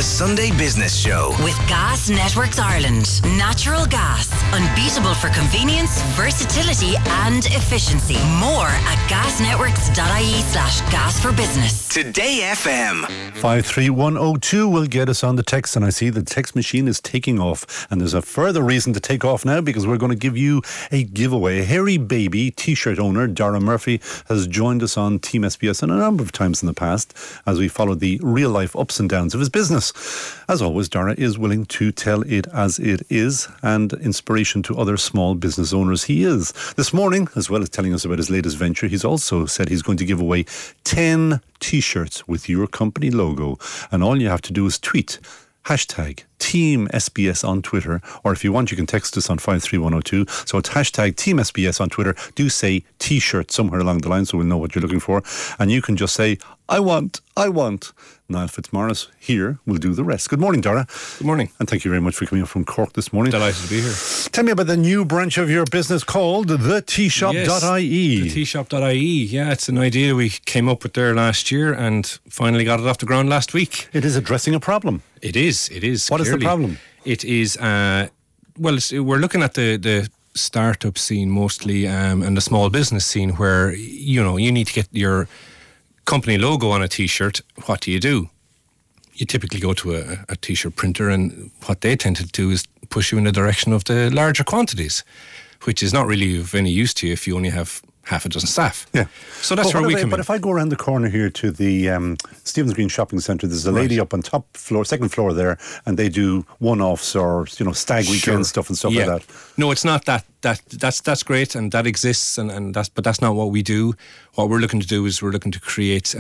The Sunday Business Show. With Gas Networks Ireland. Natural gas. Unbeatable for convenience, versatility and efficiency. More at gasnetworks.ie/gas for business. Today FM. 53102 will get us on the text, and I see the text machine is taking off, and there's a further reason to take off now because we're going to give you a giveaway. Hairy Baby t-shirt owner Dara Murphy has joined us on Team SBS a number of times in the past as we followed the real life ups and downs of his business. As always, Dara is willing to tell it as it is, and inspiration to other small business owners he is. This morning, as well as telling us about his latest venture, he's also said he's going to give away 10 t-shirts with your company logo, and all you have to do is tweet hashtag Team SBS on Twitter, or if you want you can text us on 53102. So it's hashtag Team SBS on Twitter. Do say t-shirt somewhere along the line so we'll know what you're looking for, and you can just say I want. Niall Fitzmaurice here will do the rest. Good morning, Dara. Good morning. And thank you very much for coming up from Cork this morning. Delighted to be here. Tell me about the new branch of your business called thetshop.ie. Yes, thetshop.ie. Yeah, it's an idea we came up with there last year and finally got it off the ground last week. It is addressing a problem. It is. What is the problem? It is, we're looking at the startup scene mostly and the small business scene where, you need to get your company logo on a t-shirt. What do? You typically go to a t-shirt printer, and what they tend to do is push you in the direction of the larger quantities, which is not really of any use to you if you only have half a dozen staff. Yeah. So that's where we come in. But if I go around the corner here to the Stephen's Green Shopping Centre, there's a lady up on second floor there, and they do one-offs or stag weekend stuff and stuff like that. No, it's not that. That's great, and that exists, but that's not what we do. What we're looking to do is we're looking to create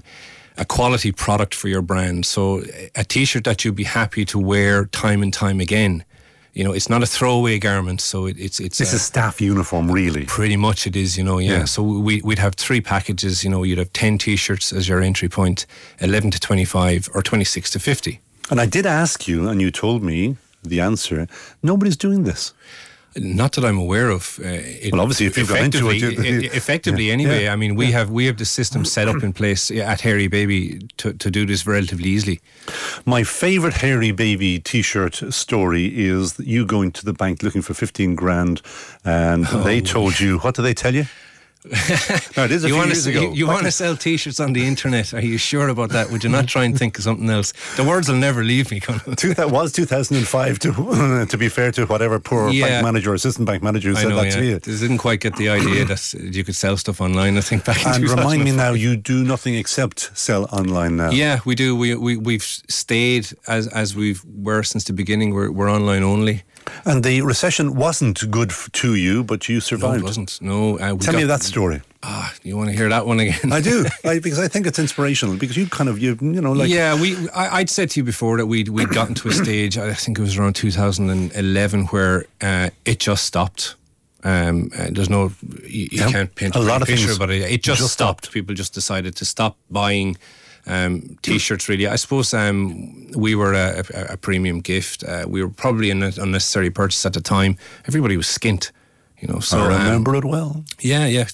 a quality product for your brand. So a t-shirt that you'd be happy to wear time and time again. It's not a throwaway garment, so it's a staff uniform, really. Pretty much it is, yeah. So we'd have 3 packages, you'd have 10 t-shirts as your entry point, 11 to 25 or 26 to 50. And I did ask you, and you told me the answer, nobody's doing this. Not that I'm aware of. Obviously, if you've got into it, effectively, anyway. I mean, we have the system set up in place at Hairy Baby to do this relatively easily. My favourite Hairy Baby t-shirt story is you going to the bank looking for 15 grand, and they told you. What did they tell you? No, it is a few years ago. You want to sell t-shirts on the internet? Are you sure about that? Would you not try and think of something else? The words will never leave me. That was 2005 to be fair to whatever poor bank manager or assistant bank manager who said that to you. They didn't quite get the idea that you could sell stuff online, I think, back in 2005. And remind me now, you do nothing except sell online now. Yeah, we do. We've stayed as we were since the beginning. We're online only. And the recession wasn't good to you, but you survived. No, it wasn't. No. Tell me that story. You want to hear that one again? I do, because I think it's inspirational. Because Yeah, I'd said to you before that we'd gotten to a stage. I think it was around 2011 where it just stopped. There's no, you can't paint a lot of picture, but it just stopped. People just decided to stop buying t-shirts. Really, I suppose we were a premium gift. We were probably an unnecessary purchase at the time. Everybody was skint, So I remember it well. Yeah.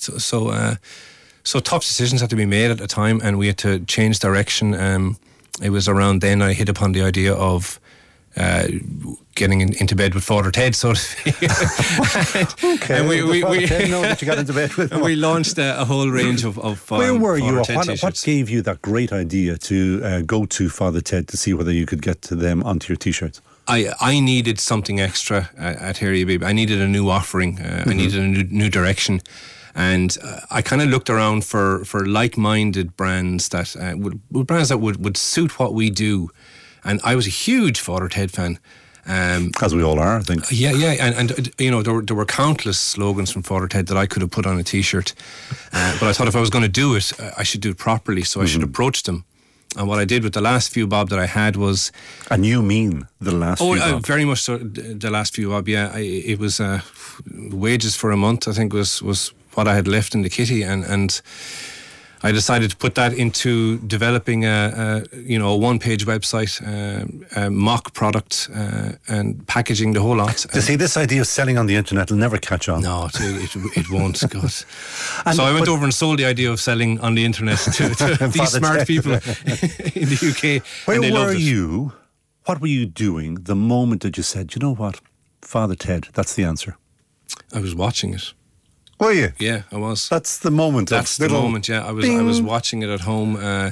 So tough decisions had to be made at the time, and we had to change direction. It was around then I hit upon the idea of getting into bed with Father Ted, so to speak. Okay, and we know that you got into bed with him. And we launched a whole range of Where were you? What gave you that great idea to go to Father Ted to see whether you could get to them onto your t-shirts? I needed something extra at Hairy Baby. I needed a new offering. I needed a new direction. And I kind of looked around for like-minded brands that would suit what we do. And I was a huge Father Ted fan. As we all are, I think. Yeah. And there were countless slogans from Father Ted that I could have put on a t-shirt. But I thought if I was going to do it, I should do it properly. So I should approach them. And what I did with the last few bob that I had was... And you mean the last few bob? Very much so, the last few bob, yeah. It was wages for a month, I think, was what I had left in the kitty. And I decided to put that into developing a one-page website, mock product, and packaging the whole lot. You see, this idea of selling on the internet will never catch on. No, it won't. God. So I went over and sold the idea of selling on the internet to these smart people in the UK. Where were you? What were you doing the moment that you said, you know what, Father Ted, that's the answer? I was watching it. Were you? Yeah, I was. That's the moment. That's the moment. Yeah, I was watching it at home,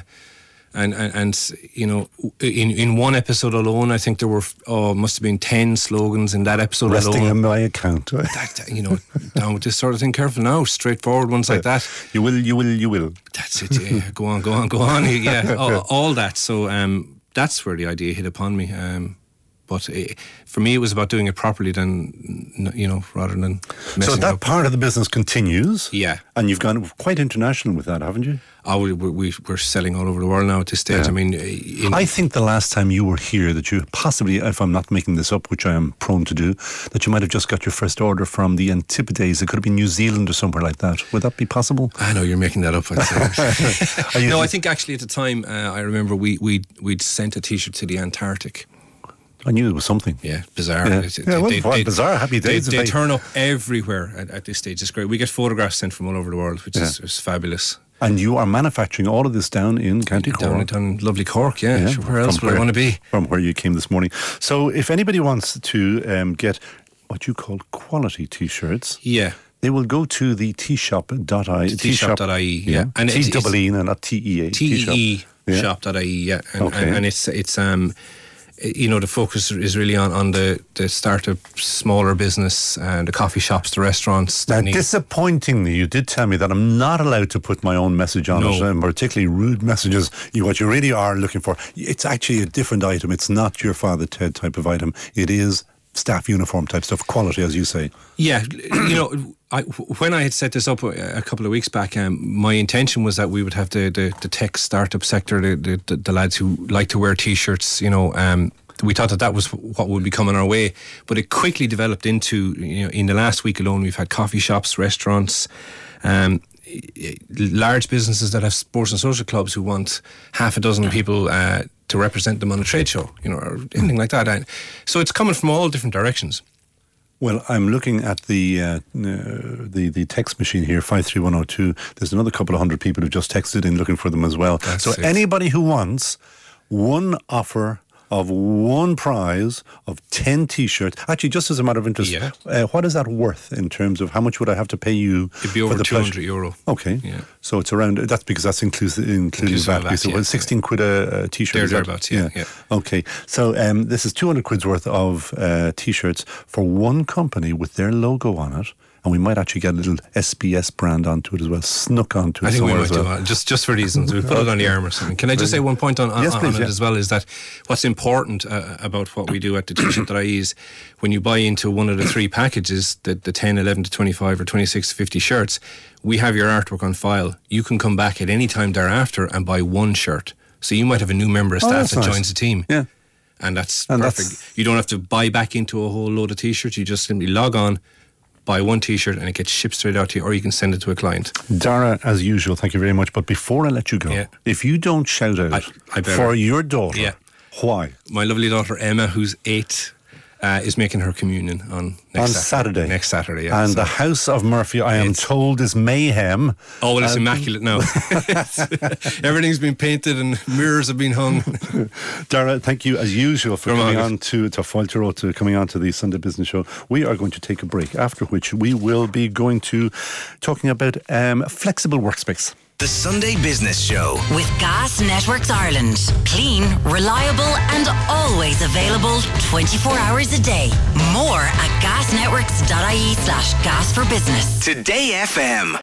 and you know, in one episode alone, I think there were must have been 10 slogans in that episode alone. Resting on my account. You know, down with this sort of thing. Careful now, straightforward ones like that. You will. That's it. Yeah. Go on. Yeah, all that. So that's where the idea hit upon me. But for me, it was about doing it properly, rather than messing So that up. part of the business continues. Yeah. And you've gone quite international with that, haven't you? Oh, we're selling all over the world now at this stage. Yeah. I mean, I think the last time you were here that you possibly, if I'm not making this up, which I am prone to do, that you might have just got your first order from the Antipodes. It could have been New Zealand or somewhere like that. Would that be possible? I know you're making that up. I'd say. No, I think actually at the time, I remember we'd sent a T-shirt to the Antarctic. I knew it was something. Yeah, bizarre. Yeah. Bizarre. Happy days. They turn up everywhere at this stage. It's great. We get photographs sent from all over the world, which is fabulous. And you are manufacturing all of this down in County Cork. Down in lovely Cork, yeah. Sure, where else would I want to be? From where you came this morning. So if anybody wants to get what you call quality T-shirts... Yeah. They will go to the tshop.ie. tshop.ie, yeah. And T-E-E, not T-E-A. T-E-E shop.ie, yeah. And it's you know, the focus is really on the startup, smaller business, and the coffee shops, the restaurants. Now, disappointingly, you did tell me that I'm not allowed to put my own message on it, and particularly rude messages. What you really are looking for, it's actually a different item. It's not your Father Ted type of item. It is staff uniform type stuff, quality, as you say. Yeah, you know, when I had set this up a couple of weeks back, my intention was that we would have the tech startup sector, the lads who like to wear T-shirts, you know, we thought that was what would be coming our way, but it quickly developed into, you know, in the last week alone, we've had coffee shops, restaurants, large businesses that have sports and social clubs who want half a dozen people to represent them on a trade show, you know, or anything like that. So it's coming from all different directions. Well, I'm looking at the text machine here, 53102. There's another couple of hundred people who just texted in looking for them as well. So anybody who wants one offer of one prize of 10 T-shirts, actually, just as a matter of interest, what is that worth in terms of how much would I have to pay you? It'd be over €200. Okay, so it's around, that's because that's including VAT. So 16 quid a T-shirt. Thereabouts, yeah. Okay, so this is 200 quid's worth of T-shirts for one company with their logo on it. And we might actually get a little SBS brand onto it as well, snuck onto it. I think we might do that, just for reasons. We'll put it on the arm or something. Can I just say one point on it as well, is that what's important about what we do at the T-shirt.ie is when you buy into one of the three packages, the 10, 11 to 25 or 26 to 50 shirts, we have your artwork on file. You can come back at any time thereafter and buy one shirt. So you might have a new member of staff that joins the team. Yeah. And that's perfect. You don't have to buy back into a whole load of T-shirts. You just simply log on, buy one T-shirt and it gets shipped straight out to you, or you can send it to a client. Dara, as usual, thank you very much. But before I let you go, if you don't shout out for your daughter, why? My lovely daughter Emma, who's 8, is making her communion on Saturday. Next Saturday, yeah. And the House of Murphy, I am told, is mayhem. Oh, well, it's immaculate now. Everything's been painted and mirrors have been hung. Dara, thank you as usual for coming on to Fáilte Róta, coming on to the Sunday Business Show. We are going to take a break, after which we will be going to talking about flexible workspace. The Sunday Business Show with Gas Networks Ireland. Clean, reliable and always available 24 hours a day. More at gasnetworks.ie/gas for business. Today FM.